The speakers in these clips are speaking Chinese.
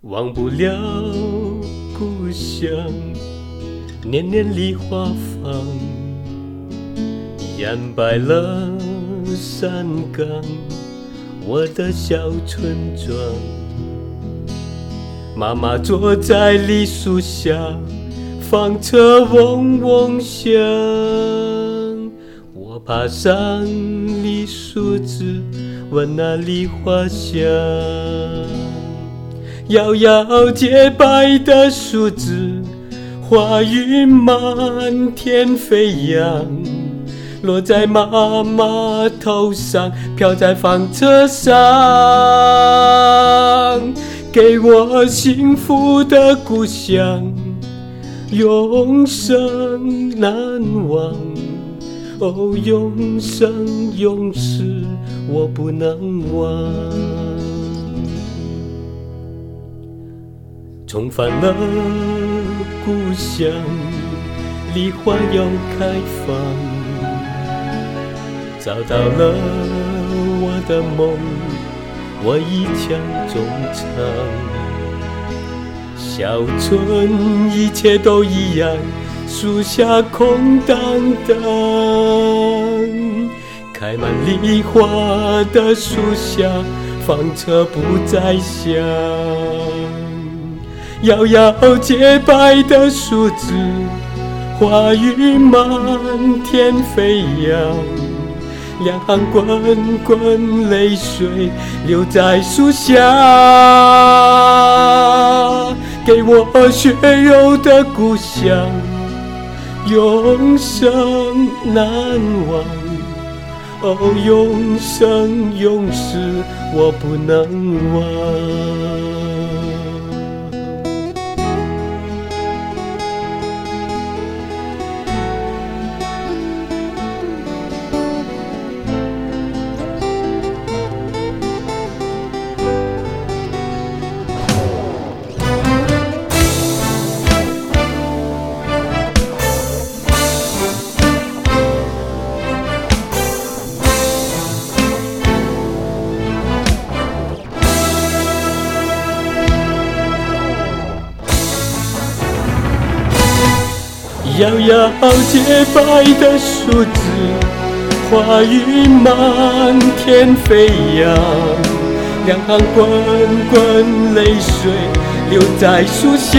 忘不了故乡，年年梨花放，染白了山岗，我的小村庄。妈妈坐在梨树下，纺车嗡嗡响，我爬上梨树枝，闻那梨花香。摇摇洁白的树枝，花雨满天飞扬，落在妈妈头上，飘在纺车上，给我幸福的故乡，永生难忘。哦，永生永世我不能忘。重返了故乡，梨花又开放，找到了我的梦，我一腔衷肠。小村一切都一样，树下空荡荡，开满梨花的树下，纺车不再响。摇摇洁白的树枝，花雨满天飞扬，两行滚滚泪水流在树下，给我血肉的故乡，永生难忘。哦，永生永世我不能忘。摇摇洁白的树枝，花雨满天飞扬，两行滚滚泪水流在树下，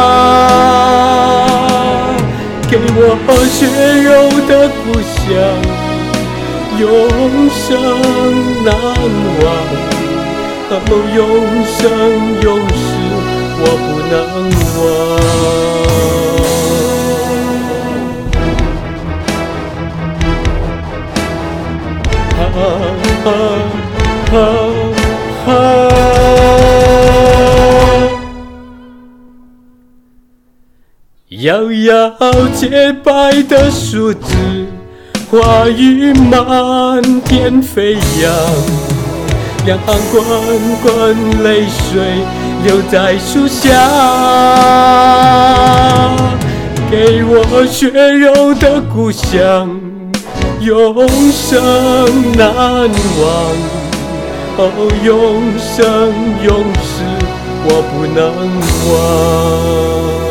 给我血肉的故乡，永生难忘。哦，永生永世我不能忘。摇摇洁白的树枝，花雨满天飞扬，两行滚滚泪水流在树下，给我血肉的故乡，永生难忘。哦，永生永世我不能忘。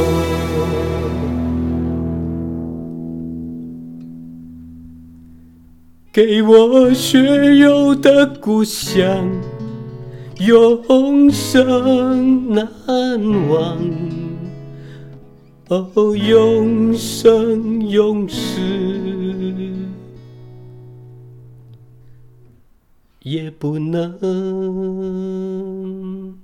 给我血肉的故乡，永生难忘。哦，永生永世也不能